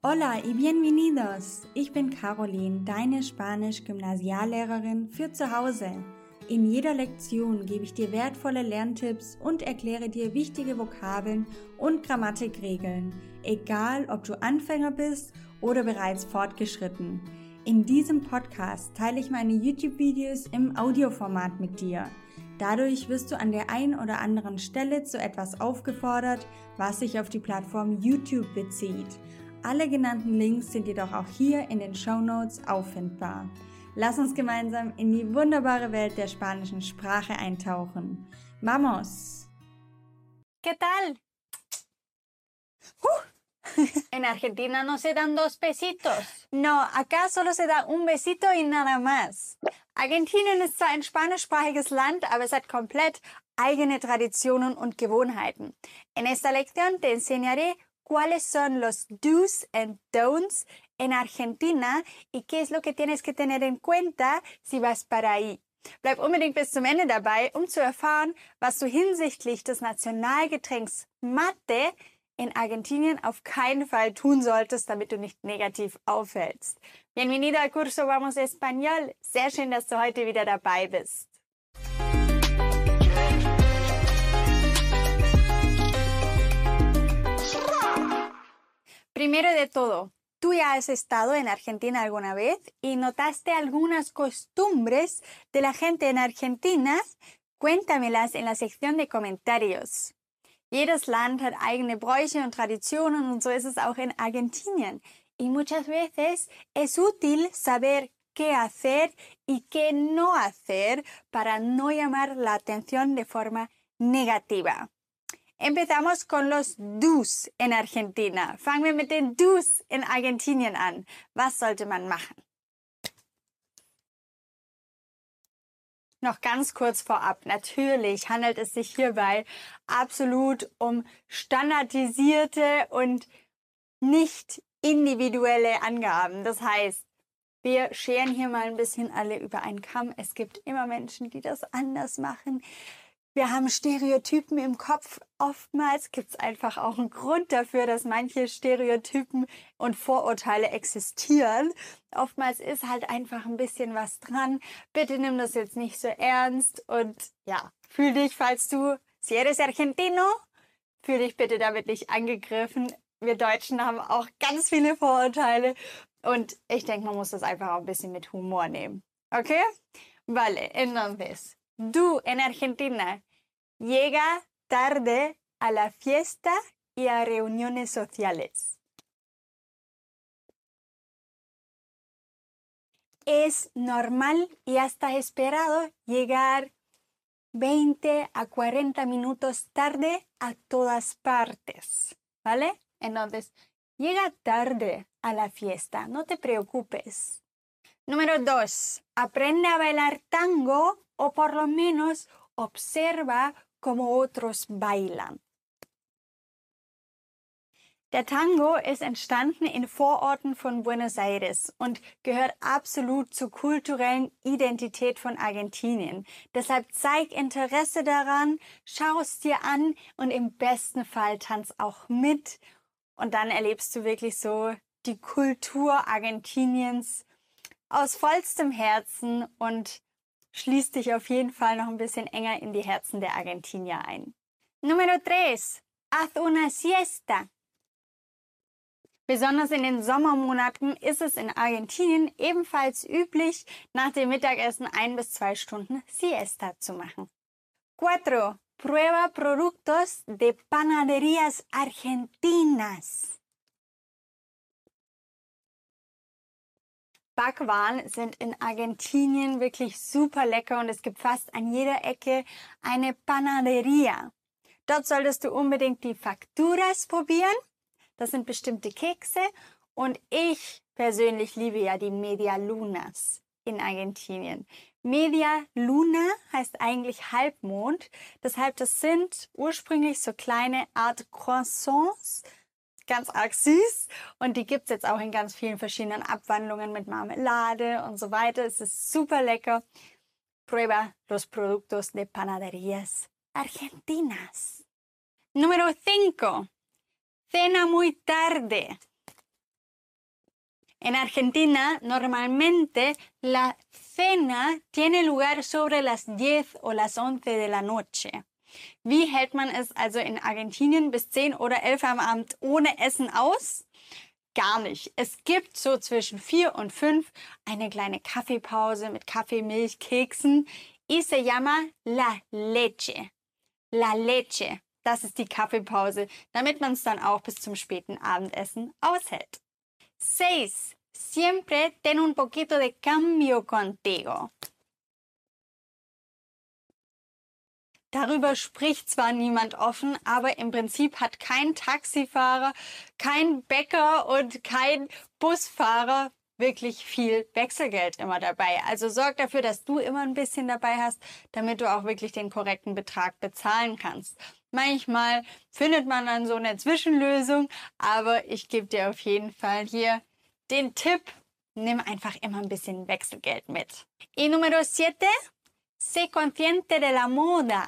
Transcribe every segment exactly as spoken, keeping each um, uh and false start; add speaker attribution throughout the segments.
Speaker 1: Hola y bienvenidos! Ich bin Caroline, deine Spanisch-Gymnasiallehrerin für zu Hause. In jeder Lektion gebe ich dir wertvolle Lerntipps und erkläre dir wichtige Vokabeln und Grammatikregeln, egal ob du Anfänger bist oder bereits fortgeschritten. In diesem Podcast teile ich meine YouTube-Videos im Audioformat mit dir. Dadurch wirst du an der einen oder anderen Stelle zu etwas aufgefordert, was sich auf die Plattform YouTube bezieht. Alle genannten Links sind jedoch auch hier in den Shownotes auffindbar. Lass uns gemeinsam in die wunderbare Welt der spanischen Sprache eintauchen. ¡Vamos!
Speaker 2: ¿Qué tal? Uh. En Argentina no se dan dos besitos.
Speaker 1: No, acá solo se da un besito y nada más.
Speaker 2: Argentinien ist zwar ein spanischsprachiges Land, aber es hat komplett eigene Traditionen und Gewohnheiten. En esta lección te enseñaré cuáles son los do's and don'ts en Argentina y qué es lo que tienes que tener en cuenta si vas para ahí. Bleib unbedingt bis zum Ende dabei, um zu erfahren, was du hinsichtlich des Nationalgetränks Mate in Argentinien auf keinen Fall tun solltest, damit du nicht negativ auffällst. Bienvenido al curso Vamos Español. Sehr schön, dass du heute wieder dabei bist. Primero de todo, ¿tú ya has estado en Argentina alguna vez y notaste algunas costumbres de la gente en Argentina? Cuéntamelas en la sección de comentarios. Jedes Land hat eigene Bräuche und Traditionen und so ist es auch in Argentinien. Y muchas veces es útil saber qué hacer y qué no hacer para no llamar la atención de forma negativa. Empezamos con los do's en Argentina. Fangen wir mit den do's in Argentinien an. Was sollte man machen? Noch ganz kurz vorab. Natürlich handelt es sich hierbei absolut um standardisierte und nicht individuelle Angaben. Das heißt, wir scheren hier mal ein bisschen alle über einen Kamm. Es gibt immer Menschen, die das anders machen. Wir haben Stereotypen im Kopf. Oftmals gibt es einfach auch einen Grund dafür, dass manche Stereotypen und Vorurteile existieren. Oftmals ist halt einfach ein bisschen was dran. Bitte nimm das jetzt nicht so ernst und ja, fühl dich, falls du, si eres argentino, fühl dich bitte damit nicht angegriffen. Wir Deutschen haben auch ganz viele Vorurteile und ich denke, man muss das einfach auch ein bisschen mit Humor nehmen. Okay? Vale, entonces, du en Argentina llega tarde a la fiesta y a reuniones sociales. Es normal y hasta esperado llegar veinte a cuarenta minutos tarde a todas partes, ¿vale? Entonces, llega tarde a la fiesta, no te preocupes. Número dos, aprende a bailar tango o por lo menos observa cómo otros bailan. Der Tango ist entstanden in Vororten von Buenos Aires und gehört absolut zur kulturellen Identität von Argentinien. Deshalb zeig Interesse daran, schau es dir an und im besten Fall tanz auch mit. Und dann erlebst du wirklich so die Kultur Argentiniens aus vollstem Herzen und schließt dich auf jeden Fall noch ein bisschen enger in die Herzen der Argentinier ein. Número tres. Haz una siesta. Besonders in den Sommermonaten ist es in Argentinien ebenfalls üblich, nach dem Mittagessen ein bis zwei Stunden Siesta zu machen. Cuatro. Prueba productos de panaderías argentinas. Backwaren sind in Argentinien wirklich super lecker und es gibt fast an jeder Ecke eine Panaderia. Dort solltest du unbedingt die Facturas probieren. Das sind bestimmte Kekse und ich persönlich liebe ja die Medialunas in Argentinien. Media Luna heißt eigentlich Halbmond. Deshalb, das sind ursprünglich so kleine Art Croissants, ganz arg süß und die gibt's jetzt auch in ganz vielen verschiedenen Abwandlungen mit Marmelade und so weiter. Es ist super lecker. Prueba los productos de panaderías argentinas. Número cinco. Cena muy tarde. En Argentina, normalmente la cena tiene lugar sobre las diez o las once de la noche. Wie hält man es also in Argentinien bis zehn oder elf am Abend ohne Essen aus? Gar nicht. Es gibt so zwischen vier und fünf eine kleine Kaffeepause mit Kaffee, Milch, Keksen. Y se llama la leche. La leche. Das ist die Kaffeepause, damit man es dann auch bis zum späten Abendessen aushält. Seis. Siempre ten un poquito de cambio contigo. Darüber spricht zwar niemand offen, aber im Prinzip hat kein Taxifahrer, kein Bäcker und kein Busfahrer wirklich viel Wechselgeld immer dabei. Also sorg dafür, dass du immer ein bisschen dabei hast, damit du auch wirklich den korrekten Betrag bezahlen kannst. Manchmal findet man dann so eine Zwischenlösung, aber ich gebe dir auf jeden Fall hier den Tipp, nimm einfach immer ein bisschen Wechselgeld mit. Y número siete. Sé consciente de la moda.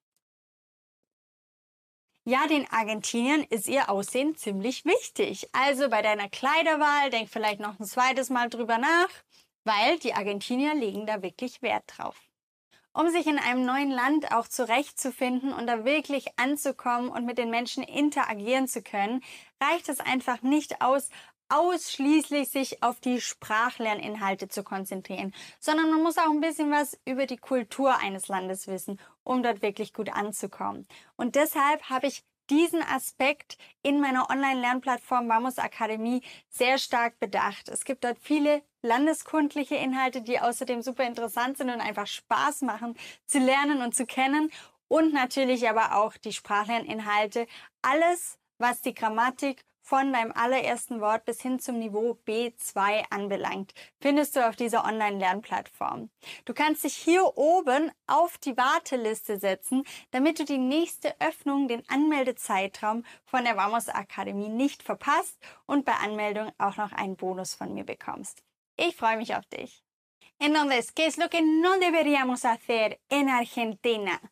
Speaker 2: Ja, den Argentiniern ist ihr Aussehen ziemlich wichtig. Also bei deiner Kleiderwahl denk vielleicht noch ein zweites Mal drüber nach, weil die Argentinier legen da wirklich Wert drauf. Um sich in einem neuen Land auch zurechtzufinden und da wirklich anzukommen und mit den Menschen interagieren zu können, reicht es einfach nicht aus, ausschließlich sich auf die Sprachlerninhalte zu konzentrieren, sondern man muss auch ein bisschen was über die Kultur eines Landes wissen, um dort wirklich gut anzukommen. Und deshalb habe ich diesen Aspekt in meiner Online-Lernplattform Vamos Akademie sehr stark bedacht. Es gibt dort viele landeskundliche Inhalte, die außerdem super interessant sind und einfach Spaß machen zu lernen und zu kennen. Und natürlich aber auch die Sprachlerninhalte. Alles, was die Grammatik von deinem allerersten Wort bis hin zum Niveau B zwei anbelangt, findest du auf dieser Online-Lernplattform. Du kannst dich hier oben auf die Warteliste setzen, damit du die nächste Öffnung, den Anmeldezeitraum von der Vamos Akademie nicht verpasst und bei Anmeldung auch noch einen Bonus von mir bekommst. Ich freue mich auf dich. Entonces, ¿qué es lo que no deberíamos hacer en Argentina?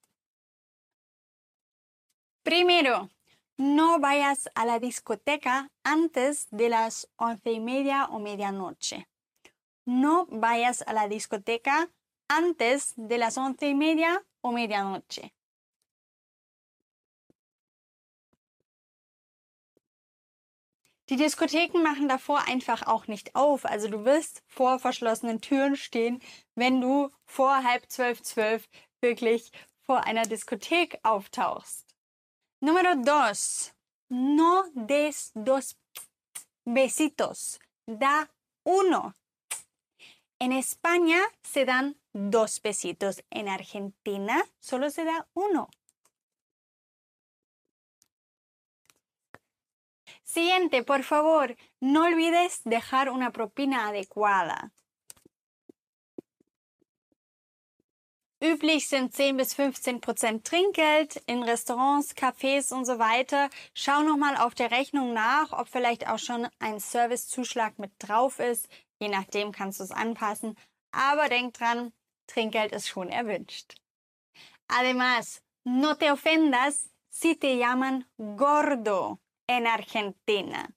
Speaker 2: Primero, no vayas a la discoteca antes de las once y media o medianoche. No vayas a la discoteca antes de las once y media o medianoche. Die Diskotheken machen davor einfach auch nicht auf. Also du wirst vor verschlossenen Türen stehen, wenn du vor halb zwölf, zwölf wirklich vor einer Diskothek auftauchst. Número dos. No des dos besitos. Da uno. En España se dan dos besitos. En Argentina solo se da uno. Siguiente, por favor, no olvides dejar una propina adecuada. Üblich sind zehn bis fünfzehn Prozent Trinkgeld in Restaurants, Cafés und so weiter. Schau nochmal auf der Rechnung nach, ob vielleicht auch schon ein Servicezuschlag mit drauf ist. Je nachdem kannst du es anpassen. Aber denk dran, Trinkgeld ist schon erwünscht. Además, no te ofendas si te llaman gordo en Argentina.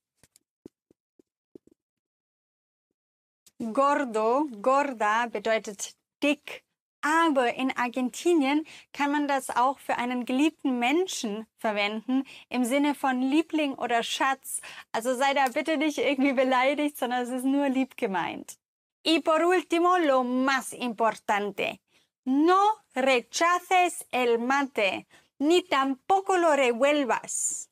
Speaker 2: Gordo, gorda bedeutet dick. Aber in Argentinien kann man das auch für einen geliebten Menschen verwenden, im Sinne von Liebling oder Schatz. Also sei da bitte nicht irgendwie beleidigt, sondern es ist nur lieb gemeint. Y por último, lo más importante. No rechaces el mate, ni tampoco lo revuelvas.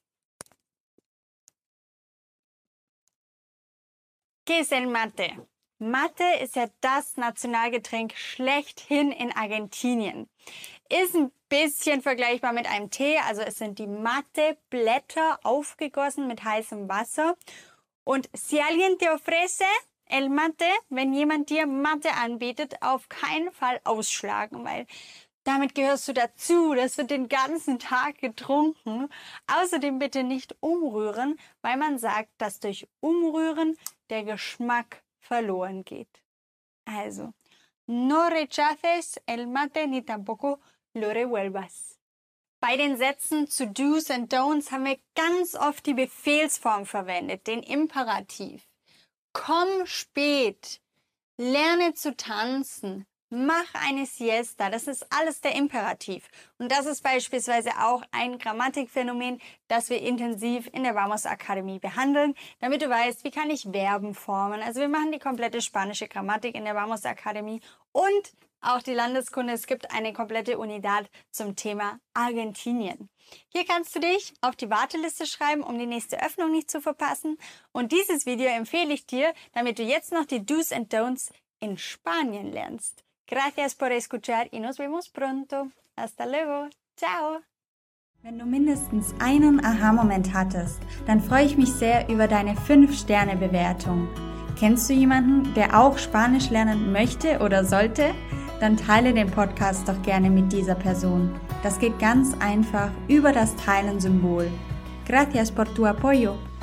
Speaker 2: ¿Qué es el mate? Mate ist ja das Nationalgetränk schlechthin in Argentinien. Ist ein bisschen vergleichbar mit einem Tee, also es sind die Mateblätter aufgegossen mit heißem Wasser. Und si alguien te ofrece el mate, wenn jemand dir Mate anbietet, auf keinen Fall ausschlagen, weil damit gehörst du dazu. Das wird den ganzen Tag getrunken. Außerdem bitte nicht umrühren, weil man sagt, dass durch Umrühren der Geschmack verloren geht. Also, no rechaces el mate ni tampoco lo revuelvas. Bei den Sätzen zu Do's and Don'ts haben wir ganz oft die Befehlsform verwendet, den Imperativ. komm spät, lerne zu tanzen, mach eine Siesta. Das ist alles der Imperativ. Und das ist beispielsweise auch ein Grammatikphänomen, das wir intensiv in der Vamos Akademie behandeln, damit du weißt, wie kann ich Verben formen. Also wir machen die komplette spanische Grammatik in der Vamos Akademie und auch die Landeskunde. Es gibt eine komplette Unidad zum Thema Argentinien. Hier kannst du dich auf die Warteliste schreiben, um die nächste Öffnung nicht zu verpassen. Und dieses Video empfehle ich dir, damit du jetzt noch die Do's and Don'ts in Spanien lernst. Gracias por escuchar y nos vemos pronto. Hasta luego. Ciao.
Speaker 1: Wenn du mindestens einen Aha-Moment hattest, dann freue ich mich sehr über deine fünf Sterne Bewertung. Kennst du jemanden, der auch Spanisch lernen möchte oder sollte? Dann teile den Podcast doch gerne mit dieser Person. Das geht ganz einfach über das Teilen-Symbol. Gracias por tu apoyo.